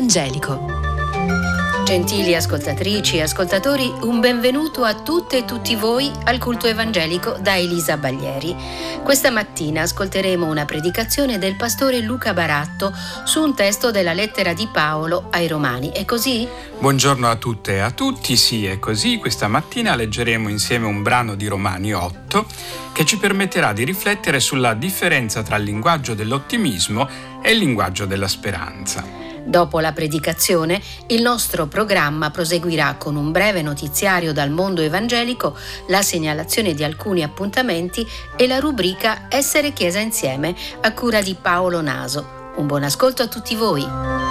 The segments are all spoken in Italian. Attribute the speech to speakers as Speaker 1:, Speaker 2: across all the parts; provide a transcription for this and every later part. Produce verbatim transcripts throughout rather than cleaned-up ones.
Speaker 1: evangelico.
Speaker 2: Gentili ascoltatrici e ascoltatori, un benvenuto a tutte e tutti voi al culto evangelico da Elisa Baglieri. Questa mattina ascolteremo una predicazione del pastore Luca Baratto su un testo della lettera di Paolo ai Romani. È così?
Speaker 3: Buongiorno a tutte e a tutti, sì è così. Questa mattina leggeremo insieme un brano di Romani otto che ci permetterà di riflettere sulla differenza tra il linguaggio dell'ottimismo e il linguaggio della speranza.
Speaker 2: Dopo la predicazione, il nostro programma proseguirà con un breve notiziario dal mondo evangelico, la segnalazione di alcuni appuntamenti e la rubrica Essere Chiesa Insieme a cura di Paolo Naso. Un buon ascolto a tutti voi.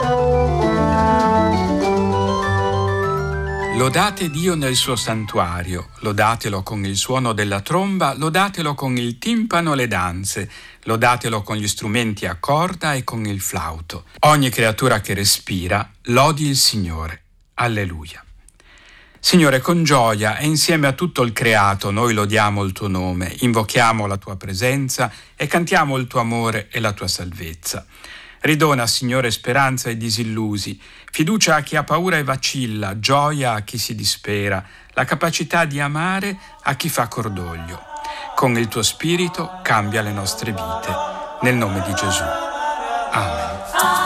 Speaker 3: Lodate Dio nel suo santuario, lodatelo con il suono della tromba, lodatelo con il timpano e le danze, lodatelo con gli strumenti a corda e con il flauto. Ogni creatura che respira, lodi il Signore. Alleluia. Signore, con gioia e insieme a tutto il creato noi lodiamo il tuo nome, invochiamo la tua presenza e cantiamo il tuo amore e la tua salvezza. Ridona, Signore, speranza ai disillusi, fiducia a chi ha paura e vacilla, gioia a chi si dispera, la capacità di amare a chi fa cordoglio. Con il tuo spirito cambia le nostre vite. Nel nome di Gesù. Amen.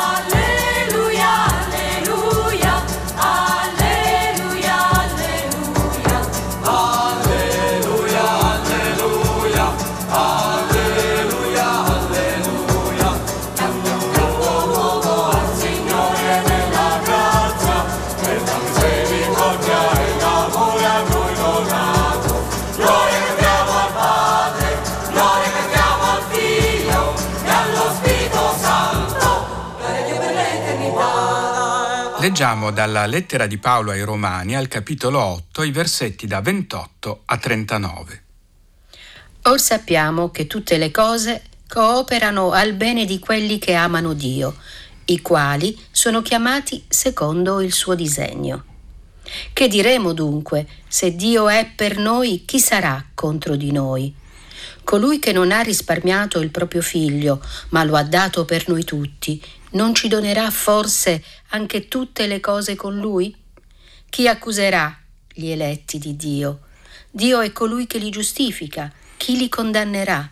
Speaker 3: Leggiamo dalla lettera di Paolo ai Romani al capitolo otto, i versetti da ventotto a trentanove.
Speaker 2: Or sappiamo che tutte le cose cooperano al bene di quelli che amano Dio, i quali sono chiamati secondo il suo disegno. Che diremo dunque? Se Dio è per noi, chi sarà contro di noi? Colui che non ha risparmiato il proprio figlio, ma lo ha dato per noi tutti, non ci donerà forse anche tutte le cose con lui? Chi accuserà gli eletti di Dio? Dio è colui che li giustifica. Chi li condannerà?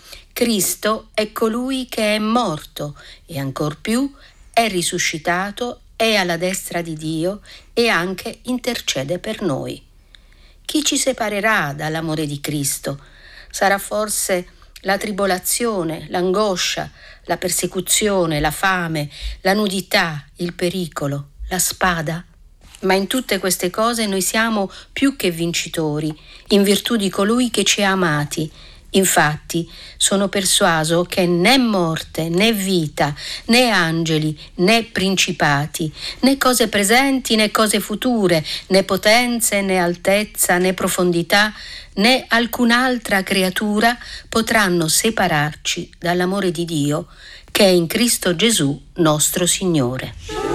Speaker 2: Cristo è colui che è morto e ancor più è risuscitato, è alla destra di Dio e anche intercede per noi. Chi ci separerà dall'amore di Cristo? Sarà forse la tribolazione, l'angoscia, la persecuzione, la fame, la nudità, il pericolo, la spada? Ma in tutte queste cose noi siamo più che vincitori, in virtù di colui che ci ha amati. Infatti, sono persuaso che né morte, né vita, né angeli, né principati, né cose presenti, né cose future, né potenze, né altezza, né profondità, né alcun'altra creatura potranno separarci dall'amore di Dio che è in Cristo Gesù nostro Signore.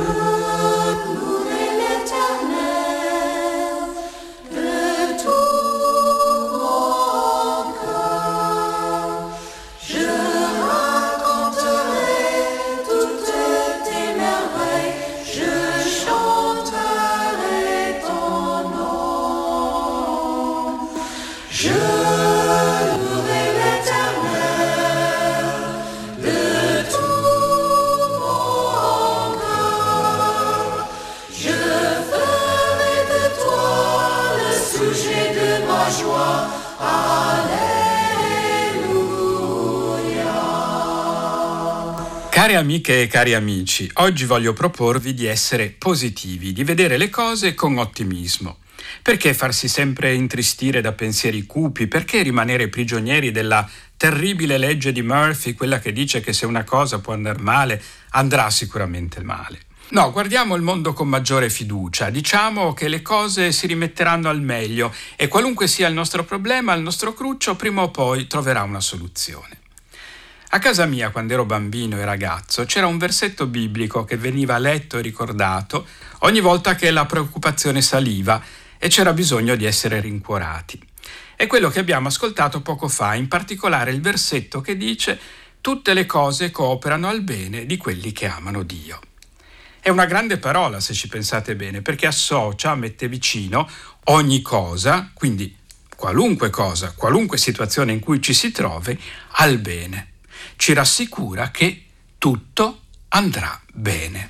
Speaker 3: Care amiche e cari amici, oggi voglio proporvi di essere positivi, di vedere le cose con ottimismo. Perché farsi sempre intristire da pensieri cupi? Perché rimanere prigionieri della terribile legge di Murphy, quella che dice che se una cosa può andare male, andrà sicuramente male? No, guardiamo il mondo con maggiore fiducia, diciamo che le cose si rimetteranno al meglio e qualunque sia il nostro problema, il nostro cruccio prima o poi troverà una soluzione. A casa mia, quando ero bambino e ragazzo, c'era un versetto biblico che veniva letto e ricordato ogni volta che la preoccupazione saliva e c'era bisogno di essere rincuorati. È quello che abbiamo ascoltato poco fa, in particolare il versetto che dice: tutte le cose cooperano al bene di quelli che amano Dio. È una grande parola se ci pensate bene, perché associa, mette vicino ogni cosa, quindi qualunque cosa, qualunque situazione in cui ci si trovi, al bene. Ci rassicura che tutto andrà bene.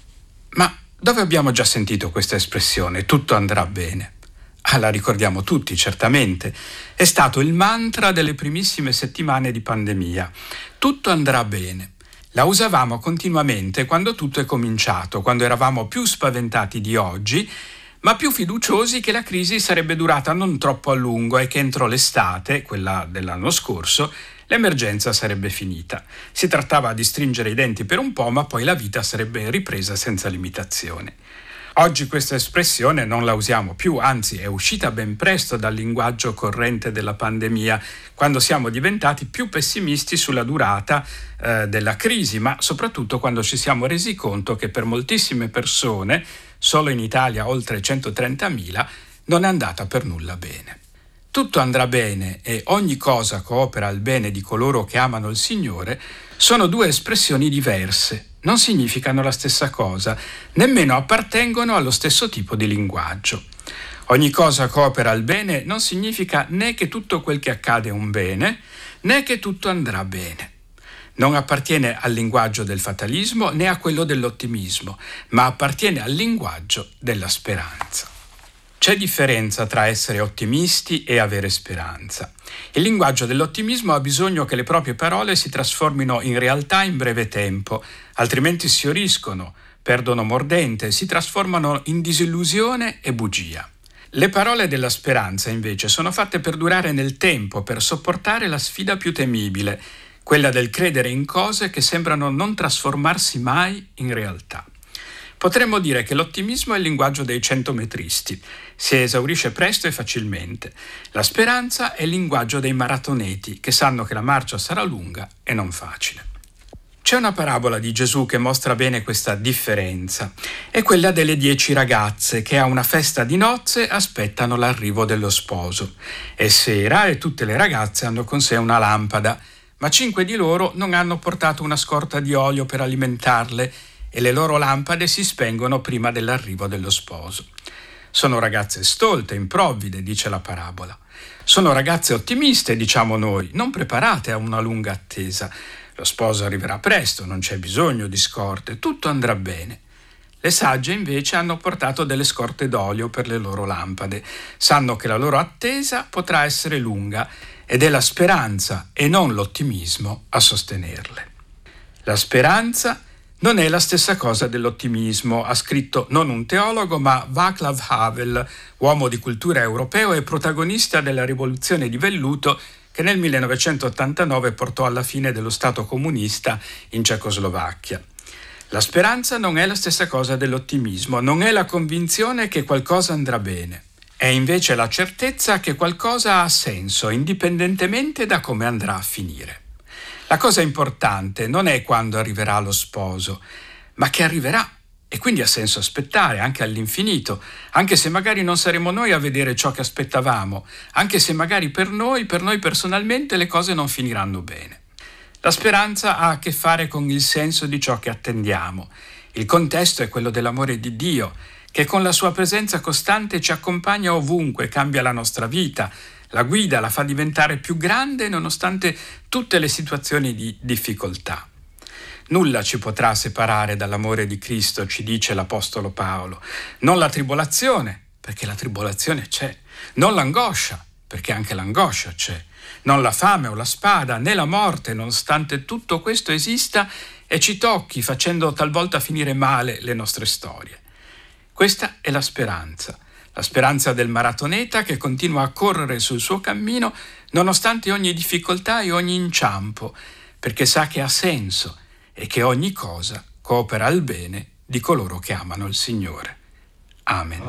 Speaker 3: Ma dove abbiamo già sentito questa espressione, tutto andrà bene? Ah, la ricordiamo tutti, certamente. È stato il mantra delle primissime settimane di pandemia. Tutto andrà bene. La usavamo continuamente quando tutto è cominciato, quando eravamo più spaventati di oggi, ma più fiduciosi che la crisi sarebbe durata non troppo a lungo e che entro l'estate, quella dell'anno scorso, l'emergenza sarebbe finita. Si trattava di stringere i denti per un po', ma poi la vita sarebbe ripresa senza limitazione. Oggi questa espressione non la usiamo più, anzi è uscita ben presto dal linguaggio corrente della pandemia, quando siamo diventati più pessimisti sulla durata eh, della crisi, ma soprattutto quando ci siamo resi conto che per moltissime persone, solo in Italia oltre centotrentamila, non è andata per nulla bene. Tutto andrà bene e ogni cosa coopera al bene di coloro che amano il Signore sono due espressioni diverse, non significano la stessa cosa, nemmeno appartengono allo stesso tipo di linguaggio. Ogni cosa coopera al bene non significa né che tutto quel che accade è un bene, né che tutto andrà bene. Non appartiene al linguaggio del fatalismo né a quello dell'ottimismo, ma appartiene al linguaggio della speranza. C'è differenza tra essere ottimisti e avere speranza. Il linguaggio dell'ottimismo ha bisogno che le proprie parole si trasformino in realtà in breve tempo, altrimenti sfioriscono, perdono mordente, si trasformano in disillusione e bugia. Le parole della speranza, invece, sono fatte per durare nel tempo, per sopportare la sfida più temibile, quella del credere in cose che sembrano non trasformarsi mai in realtà. Potremmo dire che l'ottimismo è il linguaggio dei centometristi, si esaurisce presto e facilmente. La speranza è il linguaggio dei maratoneti, che sanno che la marcia sarà lunga e non facile. C'è una parabola di Gesù che mostra bene questa differenza. È quella delle dieci ragazze che a una festa di nozze aspettano l'arrivo dello sposo. È sera e tutte le ragazze hanno con sé una lampada, ma cinque di loro non hanno portato una scorta di olio per alimentarle e le loro lampade si spengono prima dell'arrivo dello sposo. Sono ragazze stolte, improvvide, dice la parabola. Sono ragazze ottimiste, diciamo noi, non preparate a una lunga attesa. Lo sposo arriverà presto, non c'è bisogno di scorte, tutto andrà bene. Le sagge invece hanno portato delle scorte d'olio per le loro lampade. Sanno che la loro attesa potrà essere lunga ed è la speranza e non l'ottimismo a sostenerle. La speranza non è la stessa cosa dell'ottimismo, ha scritto non un teologo ma Václav Havel, uomo di cultura europeo e protagonista della rivoluzione di velluto che nel millenovecentottantanove portò alla fine dello Stato comunista in Cecoslovacchia. La speranza non è la stessa cosa dell'ottimismo, non è la convinzione che qualcosa andrà bene. È invece la certezza che qualcosa ha senso, indipendentemente da come andrà a finire. La cosa importante non è quando arriverà lo sposo, ma che arriverà, e quindi ha senso aspettare anche all'infinito, anche se magari non saremo noi a vedere ciò che aspettavamo, anche se magari per noi, per noi personalmente, le cose non finiranno bene. La speranza ha a che fare con il senso di ciò che attendiamo. Il contesto è quello dell'amore di Dio, che con la sua presenza costante ci accompagna ovunque, cambia la nostra vita, la guida, la fa diventare più grande nonostante tutte le situazioni di difficoltà. Nulla ci potrà separare dall'amore di Cristo, ci dice l'Apostolo Paolo. Non la tribolazione, perché la tribolazione c'è. Non l'angoscia, perché anche l'angoscia c'è. Non la fame o la spada, né la morte, nonostante tutto questo esista e ci tocchi, facendo talvolta finire male le nostre storie. Questa è la speranza. La speranza del maratoneta che continua a correre sul suo cammino nonostante ogni difficoltà e ogni inciampo, perché sa che ha senso e che ogni cosa coopera al bene di coloro che amano il Signore. Amen.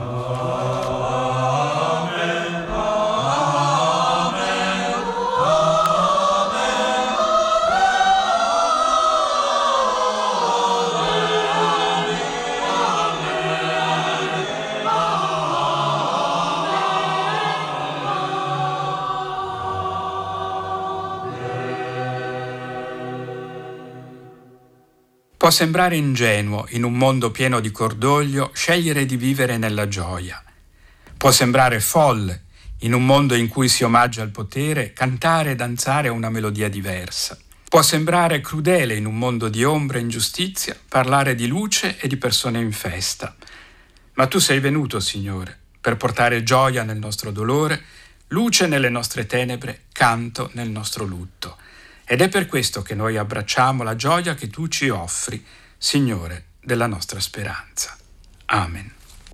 Speaker 3: Amen. Può sembrare ingenuo, in un mondo pieno di cordoglio, scegliere di vivere nella gioia. Può sembrare folle, in un mondo in cui si omaggia il potere, cantare e danzare una melodia diversa. Può sembrare crudele, in un mondo di ombra e ingiustizia, parlare di luce e di persone in festa. Ma tu sei venuto, Signore, per portare gioia nel nostro dolore, luce nelle nostre tenebre, canto nel nostro lutto. Ed è per questo che noi abbracciamo la gioia che tu ci offri, Signore della nostra speranza. Amen.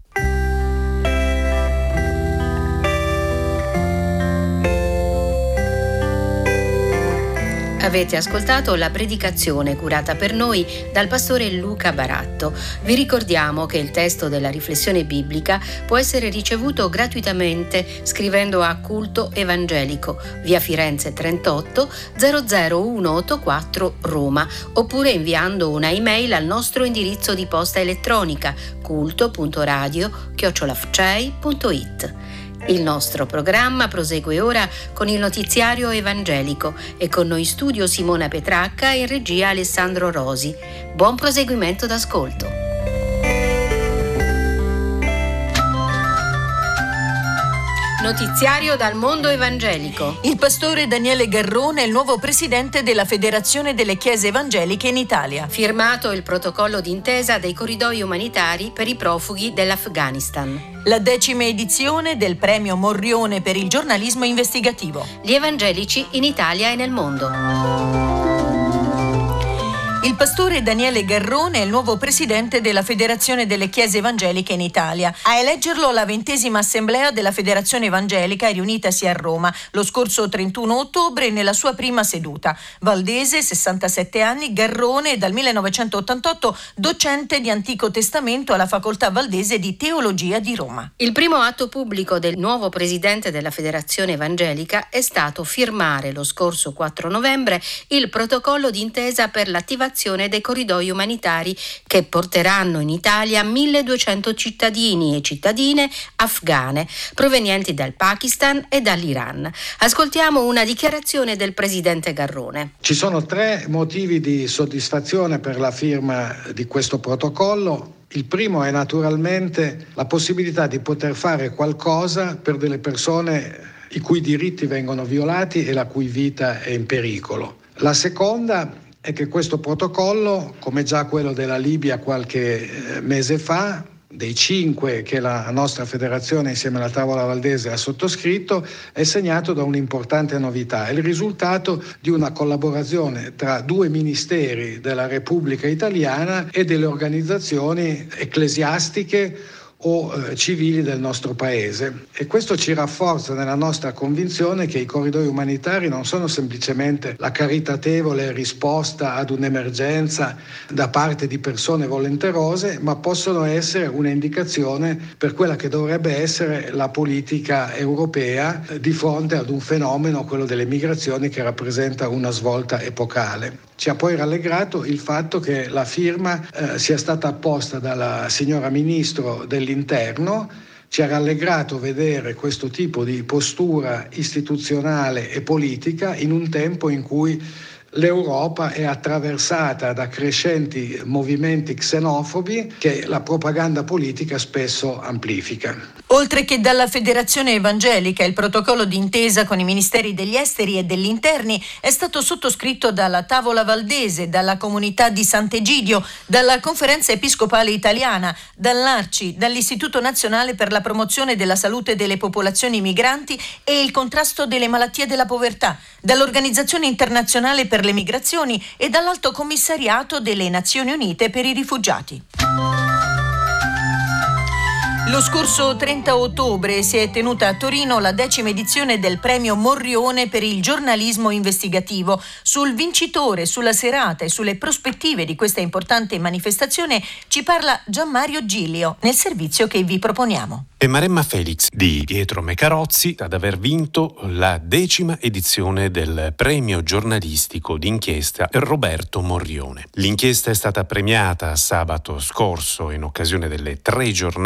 Speaker 2: Avete ascoltato la predicazione curata per noi dal pastore Luca Baratto. Vi ricordiamo che il testo della riflessione biblica può essere ricevuto gratuitamente scrivendo a Culto Evangelico, via Firenze trentotto zero zero uno otto quattro Roma, oppure inviando una email al nostro indirizzo di posta elettronica culto punto radio chiocciola f c e i punto i t. Il nostro programma prosegue ora con il notiziario evangelico e con noi in studio Simona Petracca e in regia Alessandro Rosi. Buon proseguimento d'ascolto. Notiziario dal mondo evangelico.
Speaker 1: Il pastore Daniele Garrone è il nuovo presidente della Federazione delle Chiese Evangeliche in Italia.
Speaker 2: Firmato il protocollo d'intesa dei corridoi umanitari per i profughi dell'Afghanistan.
Speaker 1: La decima edizione del premio Morrione per il giornalismo investigativo.
Speaker 2: Gli evangelici in Italia e nel mondo.
Speaker 1: Il pastore Daniele Garrone è il nuovo presidente della Federazione delle Chiese Evangeliche in Italia. A eleggerlo la ventesima assemblea della Federazione Evangelica riunitasi a Roma lo scorso trentuno ottobre nella sua prima seduta. Valdese, sessantasette anni, Garrone dal millenovecentottantotto docente di Antico Testamento alla Facoltà Valdese di Teologia di Roma.
Speaker 2: Il primo atto pubblico del nuovo presidente della Federazione Evangelica è stato firmare lo scorso quattro novembre il protocollo d'intesa per l'attivazione dei corridoi umanitari che porteranno in Italia milleduecento cittadini e cittadine afghane provenienti dal Pakistan e dall'Iran. Ascoltiamo una dichiarazione del presidente Garrone.
Speaker 4: Ci sono tre motivi di soddisfazione per la firma di questo protocollo. Il primo è naturalmente la possibilità di poter fare qualcosa per delle persone i cui diritti vengono violati e la cui vita è in pericolo. La seconda è che questo protocollo, come già quello della Libia qualche mese fa, dei cinque che la nostra federazione insieme alla Tavola Valdese ha sottoscritto, è segnato da un'importante novità. È il risultato di una collaborazione tra due ministeri della Repubblica Italiana e delle organizzazioni ecclesiastiche o eh, civili del nostro paese, e questo ci rafforza nella nostra convinzione che i corridoi umanitari non sono semplicemente la caritatevole risposta ad un'emergenza da parte di persone volenterose, ma possono essere un'indicazione per quella che dovrebbe essere la politica europea eh, di fronte ad un fenomeno, quello delle migrazioni, che rappresenta una svolta epocale. Ci ha poi rallegrato il fatto che la firma eh, sia stata apposta dalla signora Ministro dell'Interno. Ci ha rallegrato vedere questo tipo di postura istituzionale e politica in un tempo in cui l'Europa è attraversata da crescenti movimenti xenofobi che la propaganda politica spesso amplifica.
Speaker 1: Oltre che dalla Federazione Evangelica, il protocollo d'intesa con i Ministeri degli Esteri e degli Interni è stato sottoscritto dalla Tavola Valdese, dalla Comunità di Sant'Egidio, dalla Conferenza Episcopale Italiana, dall'Arci, dall'Istituto Nazionale per la Promozione della Salute delle Popolazioni Migranti e il Contrasto delle Malattie della Povertà, dall'Organizzazione Internazionale per le Migrazioni e dall'Alto Commissariato delle Nazioni Unite per i Rifugiati. Lo scorso trenta ottobre si è tenuta a Torino la decima edizione del premio Morrione per il giornalismo investigativo. Sul vincitore, sulla serata e sulle prospettive di questa importante manifestazione ci parla Gianmario Gilio nel servizio che vi proponiamo.
Speaker 5: È Maremma Felix di Pietro Mecarozzi ad aver vinto la decima edizione del premio giornalistico d'inchiesta Roberto Morrione. L'inchiesta è stata premiata sabato scorso in occasione delle tre giornate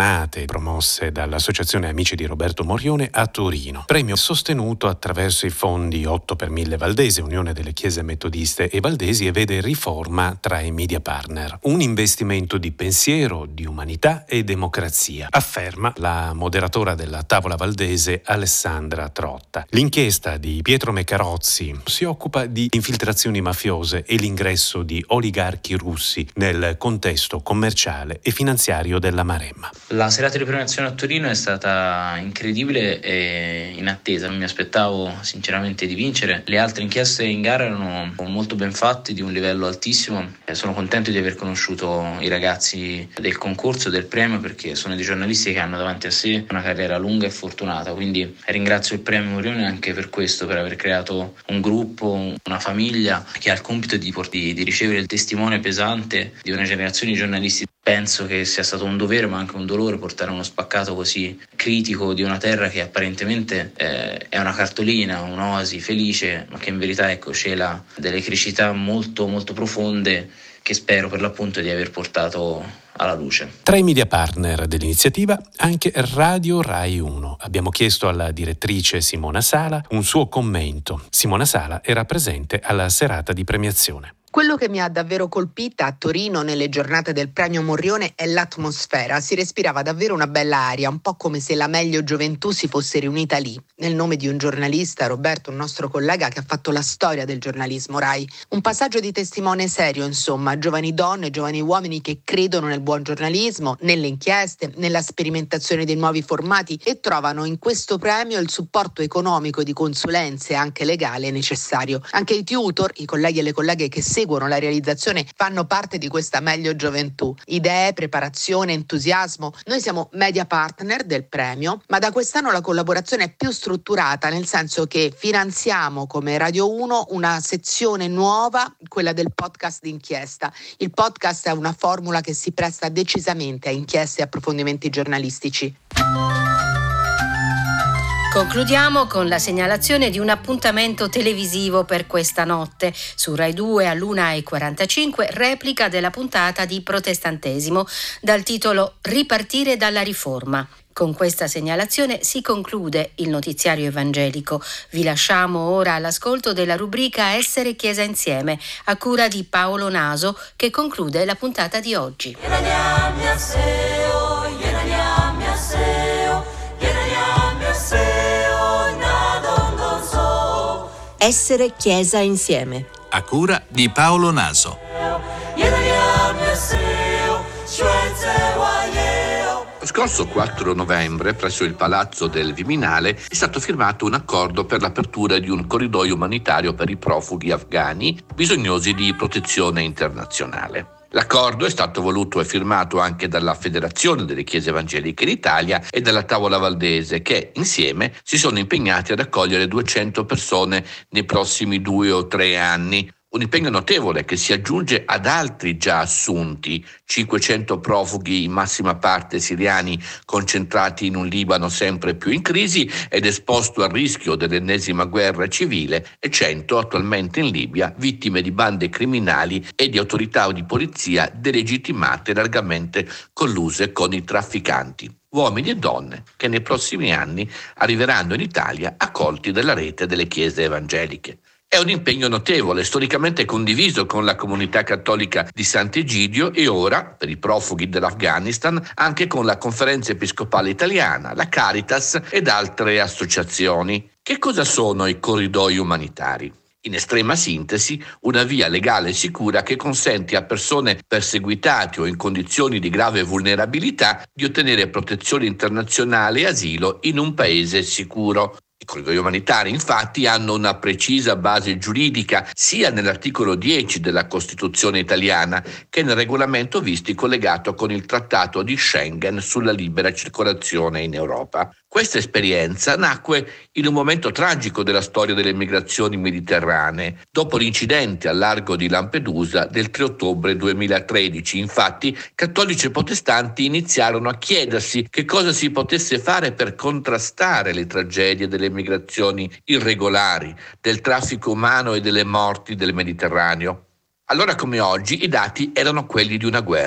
Speaker 5: promosse dall'Associazione Amici di Roberto Morione a Torino. Premio sostenuto attraverso i fondi otto per mille Valdese, Unione delle Chiese Metodiste e Valdesi, e vede Riforma tra i media partner. Un investimento di pensiero, di umanità e democrazia, afferma la moderatora della Tavola Valdese Alessandra Trotta. L'inchiesta di Pietro Mecarozzi si occupa di infiltrazioni mafiose e l'ingresso di oligarchi russi nel contesto commerciale e finanziario della Maremma.
Speaker 6: La serata di premiazione a Torino è stata incredibile e inattesa, non mi aspettavo sinceramente di vincere. Le altre inchieste in gara erano molto ben fatte, di un livello altissimo. Sono contento di aver conosciuto i ragazzi del concorso, del premio, perché sono dei giornalisti che hanno davanti a sé una carriera lunga e fortunata, quindi ringrazio il premio Morione anche per questo, per aver creato un gruppo, una famiglia che ha il compito di, di, di ricevere il testimone pesante di una generazione di giornalisti. Penso che sia stato un dovere ma anche un dolore portare uno spaccato così critico di una terra che apparentemente eh, è una cartolina, un'oasi felice, ma che in verità ecco, cela delle criticità molto molto profonde che spero per l'appunto di aver portato alla luce.
Speaker 5: Tra i media partner dell'iniziativa anche Radio Rai uno. Abbiamo chiesto alla direttrice Simona Sala un suo commento. Simona Sala era presente alla serata di premiazione.
Speaker 7: Quello che mi ha davvero colpita a Torino nelle giornate del premio Morione è l'atmosfera. Si respirava davvero una bella aria, un po' come se la meglio gioventù si fosse riunita lì, nel nome di un giornalista, Roberto, un nostro collega che ha fatto la storia del giornalismo Rai. Un passaggio di testimone serio, insomma, giovani donne, giovani uomini che credono nel buon giornalismo, nelle inchieste, nella sperimentazione dei nuovi formati e trovano in questo premio il supporto economico di consulenze anche legale necessario. Anche i tutor, i colleghi e le colleghe che seguono la realizzazione, fanno parte di questa meglio gioventù. Idee, preparazione, entusiasmo. Noi siamo media partner del premio, ma da quest'anno la collaborazione è più strutturata, nel senso che finanziamo come Radio uno una sezione nuova, quella del podcast d'inchiesta. Il podcast è una formula che si presta decisamente a inchieste e approfondimenti giornalistici.
Speaker 2: Concludiamo con la segnalazione di un appuntamento televisivo per questa notte. Su Rai due all'una e quarantacinque, replica della puntata di Protestantesimo dal titolo Ripartire dalla riforma. Con questa segnalazione si conclude il notiziario evangelico. Vi lasciamo ora all'ascolto della rubrica Essere Chiesa Insieme, a cura di Paolo Naso, che conclude la puntata di oggi.
Speaker 8: Essere Chiesa Insieme,
Speaker 9: a cura di Paolo Naso.
Speaker 10: Lo scorso quattro novembre, presso il Palazzo del Viminale, è stato firmato un accordo per l'apertura di un corridoio umanitario per i profughi afghani bisognosi di protezione internazionale. L'accordo è stato voluto e firmato anche dalla Federazione delle Chiese Evangeliche in Italia e dalla Tavola Valdese, che insieme si sono impegnati ad accogliere duecento persone nei prossimi due o tre anni. Un impegno notevole che si aggiunge ad altri già assunti, cinquecento profughi in massima parte siriani concentrati in un Libano sempre più in crisi ed esposto al rischio dell'ennesima guerra civile, e cento attualmente in Libia, vittime di bande criminali e di autorità di polizia delegittimate largamente colluse con i trafficanti. Uomini e donne che nei prossimi anni arriveranno in Italia accolti dalla rete delle chiese evangeliche. È un impegno notevole, storicamente condiviso con la comunità cattolica di Sant'Egidio e ora, per i profughi dell'Afghanistan, anche con la Conferenza Episcopale Italiana, la Caritas ed altre associazioni. Che cosa sono i corridoi umanitari? In estrema sintesi, una via legale e sicura che consente a persone perseguitate o in condizioni di grave vulnerabilità di ottenere protezione internazionale e asilo in un paese sicuro. I corridoi umanitari, infatti, hanno una precisa base giuridica sia nell'articolo dieci della Costituzione italiana che nel regolamento visti collegato con il Trattato di Schengen sulla libera circolazione in Europa. Questa esperienza nacque in un momento tragico della storia delle migrazioni mediterranee, dopo l'incidente al largo di Lampedusa del tre ottobre duemilatredici. Infatti, cattolici e protestanti iniziarono a chiedersi che cosa si potesse fare per contrastare le tragedie delle migrazioni irregolari, del traffico umano e delle morti del Mediterraneo. Allora come oggi i dati erano quelli di una guerra.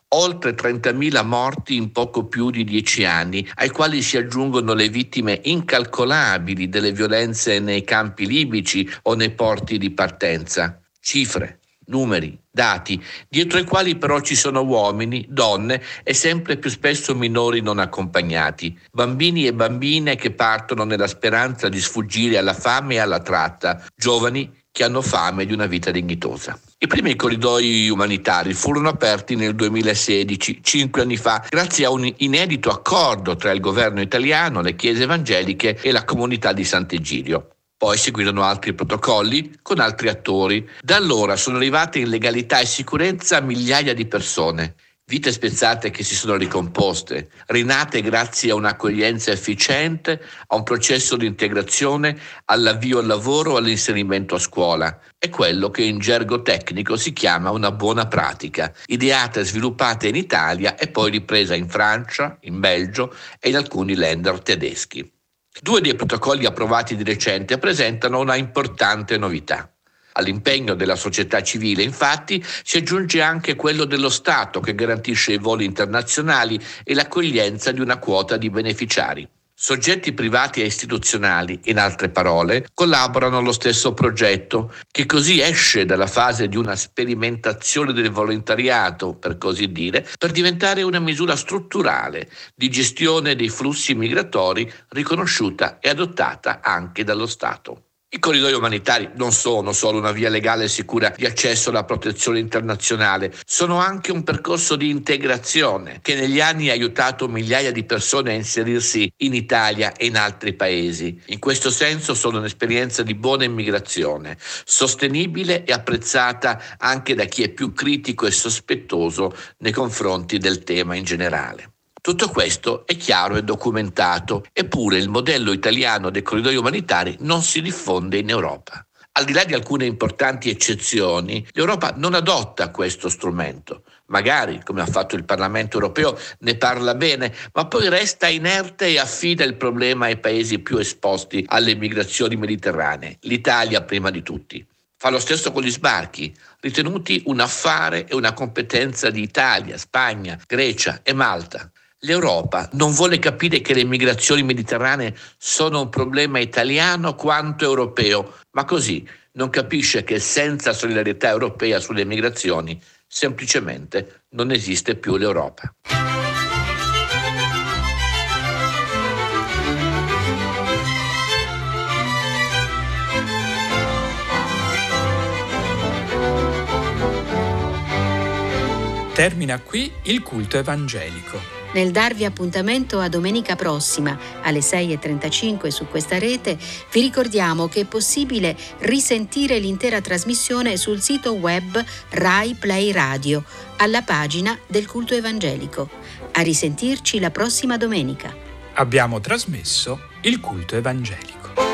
Speaker 10: Oltre trentamila morti in poco più di dieci anni, ai quali si aggiungono le vittime incalcolabili delle violenze nei campi libici o nei porti di partenza. Cifre, numeri, dati, dietro i quali però ci sono uomini, donne e sempre più spesso minori non accompagnati, bambini e bambine che partono nella speranza di sfuggire alla fame e alla tratta, giovani che hanno fame di una vita dignitosa. I primi corridoi umanitari furono aperti nel duemilasedici, cinque anni fa, grazie a un inedito accordo tra il governo italiano, le chiese evangeliche e la comunità di Sant'Egidio. Poi seguirono altri protocolli con altri attori. Da allora sono arrivate in legalità e sicurezza migliaia di persone. Vite spezzate che si sono ricomposte, rinate grazie a un'accoglienza efficiente, a un processo di integrazione, all'avvio al lavoro, all'inserimento a scuola. È quello che in gergo tecnico si chiama una buona pratica, ideata e sviluppata in Italia e poi ripresa in Francia, in Belgio e in alcuni länder tedeschi. Due dei protocolli approvati di recente presentano una importante novità. All'impegno della società civile, infatti, si aggiunge anche quello dello Stato, che garantisce i voli internazionali e l'accoglienza di una quota di beneficiari. Soggetti privati e istituzionali, in altre parole, collaborano allo stesso progetto, che così esce dalla fase di una sperimentazione del volontariato, per così dire, per diventare una misura strutturale di gestione dei flussi migratori riconosciuta e adottata anche dallo Stato. I corridoi umanitari non sono solo una via legale e sicura di accesso alla protezione internazionale, sono anche un percorso di integrazione che negli anni ha aiutato migliaia di persone a inserirsi in Italia e in altri paesi. In questo senso sono un'esperienza di buona immigrazione, sostenibile e apprezzata anche da chi è più critico e sospettoso nei confronti del tema in generale. Tutto questo è chiaro e documentato, eppure il modello italiano dei corridoi umanitari non si diffonde in Europa. Al di là di alcune importanti eccezioni, l'Europa non adotta questo strumento. Magari, come ha fatto il Parlamento europeo, ne parla bene, ma poi resta inerte e affida il problema ai paesi più esposti alle migrazioni mediterranee, l'Italia prima di tutti. Fa lo stesso con gli sbarchi, ritenuti un affare e una competenza di Italia, Spagna, Grecia e Malta. L'Europa non vuole capire che le migrazioni mediterranee sono un problema italiano quanto europeo, ma così non capisce che senza solidarietà europea sulle migrazioni semplicemente non esiste più l'Europa.
Speaker 3: Termina qui il culto evangelico.
Speaker 2: Nel darvi appuntamento a domenica prossima alle sei e trentacinque su questa rete, vi ricordiamo che è possibile risentire l'intera trasmissione sul sito web Rai Play Radio, alla pagina del culto evangelico. A risentirci la prossima domenica.
Speaker 3: Abbiamo trasmesso il culto evangelico.